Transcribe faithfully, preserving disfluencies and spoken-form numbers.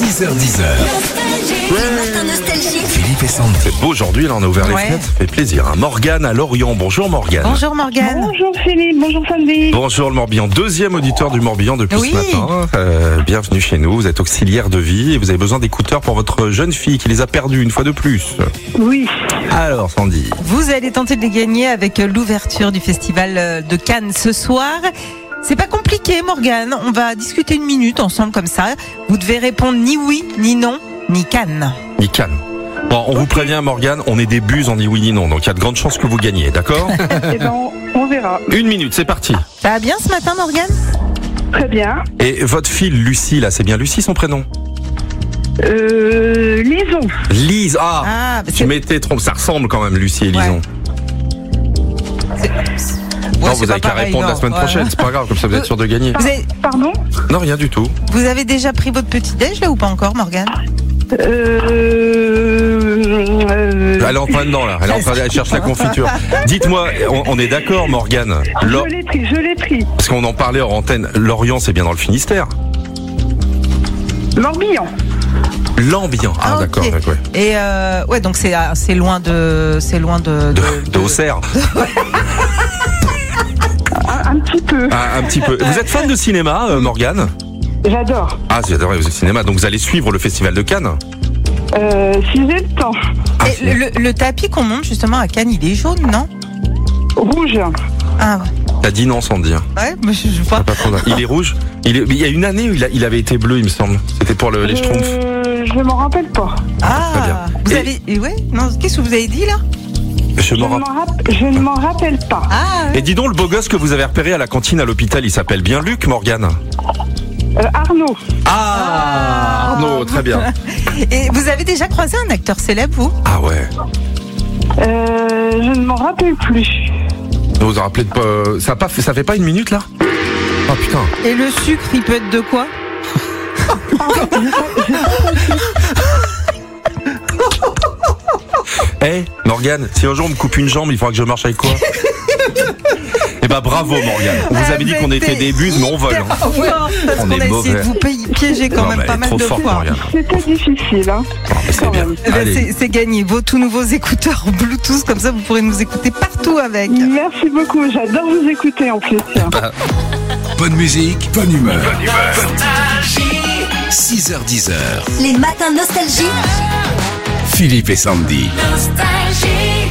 six heures dix. Philippe et Sandy. C'est beau aujourd'hui, là on a ouvert les Ouais. fenêtres, ça fait plaisir. Hein. Morgane à Lorient, bonjour Morgane. Bonjour Morgane. Bonjour Philippe, bonjour Sandy. Bonjour le Morbihan, deuxième auditeur du Morbihan depuis Oui. ce matin. Euh, bienvenue chez nous, vous êtes auxiliaire de vie et vous avez besoin d'écouteurs pour votre jeune fille qui les a perdus une fois de plus. Oui, Alors Sandy, Vous allez tenter de les gagner avec l'ouverture du festival de Cannes ce soir. C'est pas compliqué Morgane, on va discuter une minute ensemble comme ça. Vous devez répondre ni oui, ni non, ni Cannes. il calme. Bon, on vous prévient Morgane, on est des buses, on dit oui ni non, donc il y a de grandes chances que vous gagnez, d'accord? eh ben, on, on verra. Une minute, c'est parti. Ça va bien ce matin Morgane? Très bien. Et votre fille Lucie, là, c'est bien Lucie son prénom? Euh, Lison. Lise, ah, Ah, tu c'est- m'étais trompé, ça ressemble quand même Lucie et Lison. Ouais, non, c'est vous pas avez qu'à pareil, répondre non. la semaine Ouais. prochaine, c'est pas grave, comme ça vous êtes sûr de gagner. Vous avez, Pardon Non, rien du tout. vous avez déjà pris votre petit déj là ou pas encore Morgane? euh, euh, Elle est en train dedans là, elle est en train elle cherche la confiture. Dites-moi, on, on est d'accord Morgane, Lo- Je l'ai pris, je l'ai pris. parce qu'on en parlait hors antenne, Lorient c'est bien dans le Finistère. Morbihan. L'Ambiant, ah, Ah, ok. d'accord, d'accord, ouais. Et euh, ouais donc c'est ah, c'est loin de c'est loin de De, de Auxerre, Un, un petit peu. ah, un petit peu. Vous êtes fan de cinéma euh, Morgane? J'adore. Ah, j'adore le cinéma, donc vous allez suivre le festival de Cannes? Euh, si j'ai le temps. Ah, Et le, le- le tapis qu'on monte justement à Cannes, il est jaune, non? Rouge. Ah ouais. T'as dit non sans le dire. Ouais, mais je, je vois. Pas trop d'accord. Il est rouge. Il, est- il y a une année où il, a- il avait été bleu, il me semble. C'était pour le- les Schtroumpfs. Euh, je m'en rappelle pas. Ah, Très bien. vous Et- avez. Et ouais, non, qu'est-ce que vous avez dit là? Je Je, m'en m'en rappelle. rapp- je ne m'en rappelle pas. Ah, ouais. Et dis donc, le beau gosse que vous avez repéré à la cantine à l'hôpital, il s'appelle bien Luc Morgane. Euh, Arnaud. Ah, Arnaud, très bien. Et vous avez déjà croisé un acteur célèbre, vous? Ah ouais. Euh, je ne m'en rappelle plus. Vous vous en rappelez de pas. Ça, a pas fait, ça fait pas une minute là? Oh putain. Et le sucre, il peut être de quoi? Eh, Morgane, si un jour on me coupe une jambe, il faudra que je marche avec quoi? Eh ben bravo Morgane. On vous avait dit qu'on était des buses, mais on vole. hein. Fort, parce On qu'on est a essayé mauvais. de vous pi- piéger quand Non, même mais pas elle est mal trop de forte, fois. Morgane. C'était difficile, hein. Ah, mais c'est Quand bien. même. Eh ben, Allez. c'est- c'est gagné. Vos tout nouveaux écouteurs Bluetooth, comme ça vous pourrez nous écouter partout avec. Merci beaucoup. J'adore vous écouter en plus. Bonne musique, bonne humeur. six heures dix. Les matins nostalgie. Philippe et Sandy. Nostalgie.